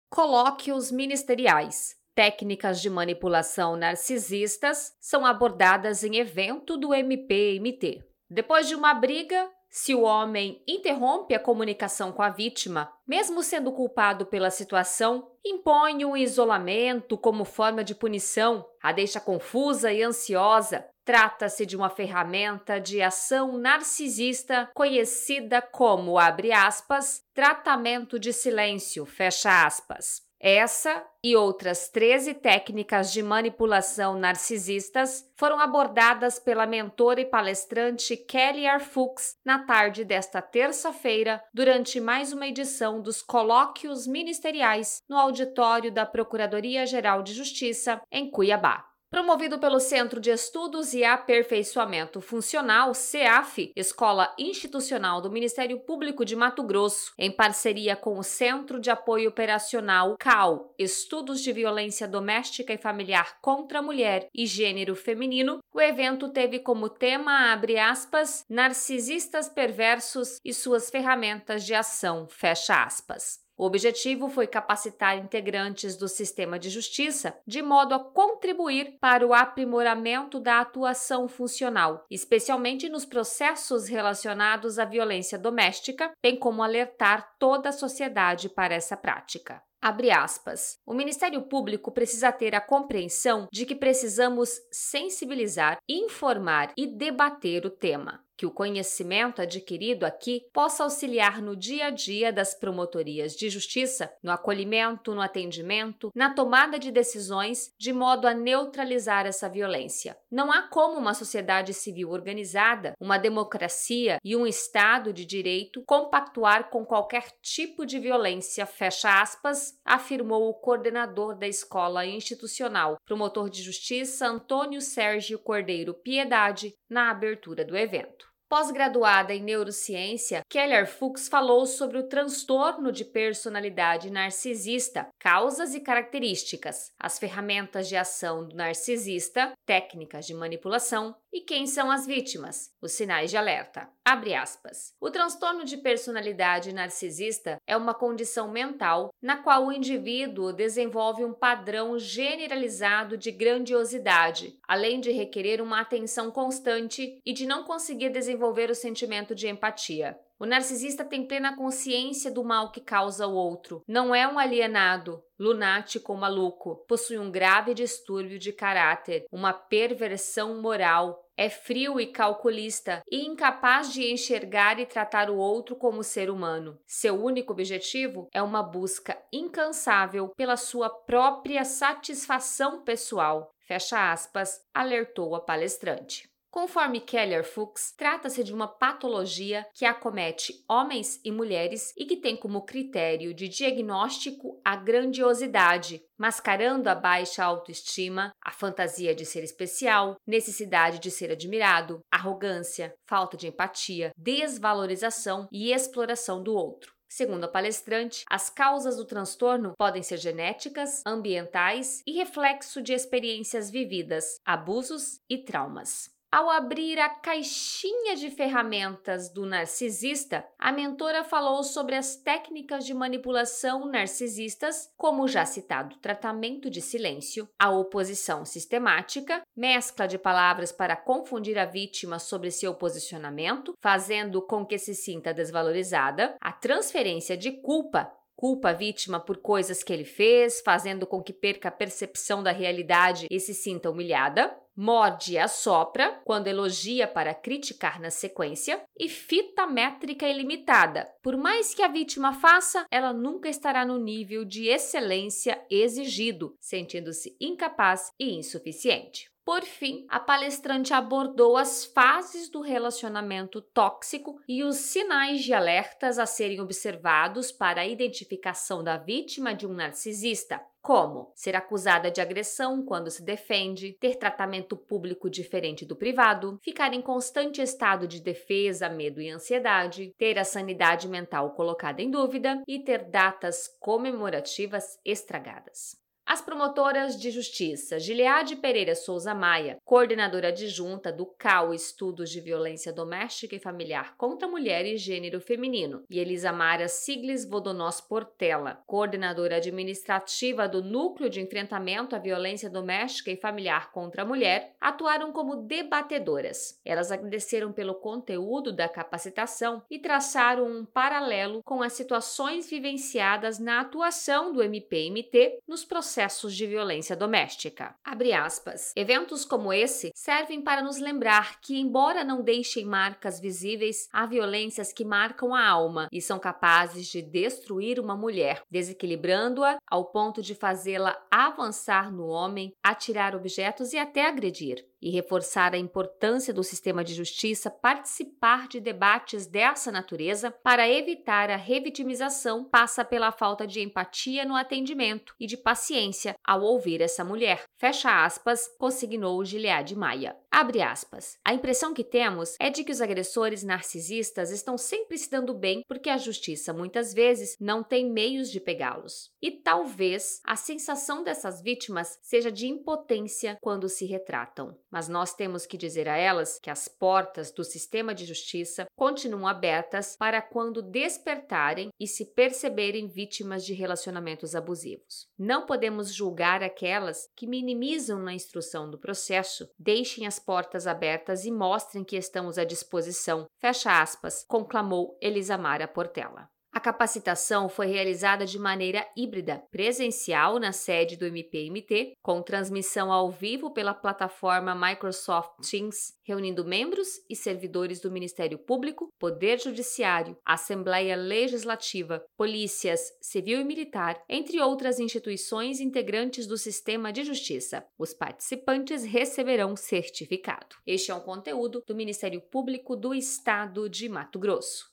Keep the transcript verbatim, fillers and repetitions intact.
Colóquios ministeriais. Técnicas de manipulação narcisistas são abordadas em evento do M P M T. Depois de uma briga, se o homem interrompe a comunicação com a vítima, mesmo sendo culpado pela situação, impõe um isolamento como forma de punição, a deixa confusa e ansiosa. Trata-se de uma ferramenta de ação narcisista conhecida como, abre aspas, tratamento de silêncio, fecha aspas. Essa e outras treze técnicas de manipulação narcisistas foram abordadas pela mentora e palestrante Kelly R. Fuchs na tarde desta terça-feira, durante mais uma edição dos Colóquios Ministeriais no auditório da Procuradoria-Geral de Justiça, em Cuiabá. Promovido pelo Centro de Estudos e Aperfeiçoamento Funcional, CEAF, Escola Institucional do Ministério Público de Mato Grosso, em parceria com o Centro de Apoio Operacional C A U, Estudos de Violência Doméstica e Familiar contra a Mulher e Gênero Feminino, o evento teve como tema, abre aspas, narcisistas perversos e suas ferramentas de ação, fecha aspas. O objetivo foi capacitar integrantes do sistema de justiça de modo a contribuir para o aprimoramento da atuação funcional, especialmente nos processos relacionados à violência doméstica, bem como alertar toda a sociedade para essa prática. Abre aspas. O Ministério Público precisa ter a compreensão de que precisamos sensibilizar, informar e debater o tema. Que o conhecimento adquirido aqui possa auxiliar no dia a dia das promotorias de justiça, no acolhimento, no atendimento, na tomada de decisões, de modo a neutralizar essa violência. Não há como uma sociedade civil organizada, uma democracia e um Estado de direito compactuar com qualquer tipo de violência, fecha aspas, afirmou o coordenador da escola institucional, promotor de justiça Antônio Sérgio Cordeiro Piedade, na abertura do evento. Pós-graduada em neurociência, Kelly Fuchs falou sobre o transtorno de personalidade narcisista, causas e características, as ferramentas de ação do narcisista, técnicas de manipulação e quem são as vítimas, os sinais de alerta. Abre aspas. O transtorno de personalidade narcisista é uma condição mental na qual o indivíduo desenvolve um padrão generalizado de grandiosidade, além de requerer uma atenção constante e de não conseguir desenvolver o sentimento de empatia. O narcisista tem plena consciência do mal que causa ao outro. Não é um alienado, lunático ou maluco. Possui um grave distúrbio de caráter, uma perversão moral. É frio e calculista e incapaz de enxergar e tratar o outro como ser humano. Seu único objetivo é uma busca incansável pela sua própria satisfação pessoal. Fecha aspas, alertou a palestrante. Conforme Kelly Fuchs, trata-se de uma patologia que acomete homens e mulheres e que tem como critério de diagnóstico a grandiosidade, mascarando a baixa autoestima, a fantasia de ser especial, necessidade de ser admirado, arrogância, falta de empatia, desvalorização e exploração do outro. Segundo a palestrante, as causas do transtorno podem ser genéticas, ambientais e reflexo de experiências vividas, abusos e traumas. Ao abrir a caixinha de ferramentas do narcisista, a mentora falou sobre as técnicas de manipulação narcisistas, como o já citado tratamento de silêncio, a oposição sistemática, mescla de palavras para confundir a vítima sobre seu posicionamento, fazendo com que se sinta desvalorizada, a transferência de culpa, culpa a vítima por coisas que ele fez, fazendo com que perca a percepção da realidade e se sinta humilhada, morde e assopra, quando elogia para criticar na sequência, e fita métrica ilimitada. Por mais que a vítima faça, ela nunca estará no nível de excelência exigido, sentindo-se incapaz e insuficiente. Por fim, a palestrante abordou as fases do relacionamento tóxico e os sinais de alertas a serem observados para a identificação da vítima de um narcisista, como ser acusada de agressão quando se defende, ter tratamento público diferente do privado, ficar em constante estado de defesa, medo e ansiedade, ter a sanidade mental colocada em dúvida e ter datas comemorativas estragadas. As promotoras de justiça Gileade Pereira Souza Maia, coordenadora adjunta do C A U Estudos de Violência Doméstica e Familiar contra a Mulher e Gênero Feminino, e Elisamara Siglis Vodonós Portela, coordenadora administrativa do Núcleo de Enfrentamento à Violência Doméstica e Familiar contra a Mulher, atuaram como debatedoras. Elas agradeceram pelo conteúdo da capacitação e traçaram um paralelo com as situações vivenciadas na atuação do M P M T nos processos processos de violência doméstica. Abre aspas. Eventos como esse servem para nos lembrar que, embora não deixem marcas visíveis, há violências que marcam a alma e são capazes de destruir uma mulher, desequilibrando-a ao ponto de fazê-la avançar no homem, atirar objetos e até agredir. E reforçar a importância do sistema de justiça participar de debates dessa natureza para evitar a revitimização passa pela falta de empatia no atendimento e de paciência ao ouvir essa mulher. Fecha aspas, consignou Gileade Maia. Abre aspas. A impressão que temos é de que os agressores narcisistas estão sempre se dando bem porque a justiça muitas vezes não tem meios de pegá-los. E talvez a sensação dessas vítimas seja de impotência quando se retratam. Mas nós temos que dizer a elas que as portas do sistema de justiça continuam abertas para quando despertarem e se perceberem vítimas de relacionamentos abusivos. Não podemos julgar aquelas que minimizam na instrução do processo. Deixem as portas abertas e mostrem que estamos à disposição. Fecha aspas, conclamou Elisamara Portela. A capacitação foi realizada de maneira híbrida, presencial na sede do M P M T, com transmissão ao vivo pela plataforma Microsoft Teams, reunindo membros e servidores do Ministério Público, Poder Judiciário, Assembleia Legislativa, polícias, civil e militar, entre outras instituições integrantes do sistema de justiça. Os participantes receberão certificado. Este é um conteúdo do Ministério Público do Estado de Mato Grosso.